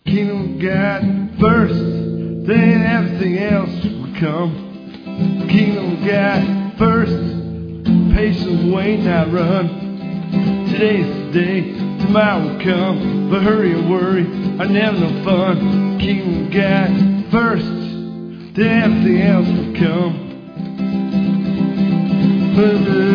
Kingdom of God first, then everything else will come. Kingdom of God first, patience wait, not run. Today's the day, tomorrow will come, but hurry and worry are never no fun. Kingdom of God first, then everything else will come.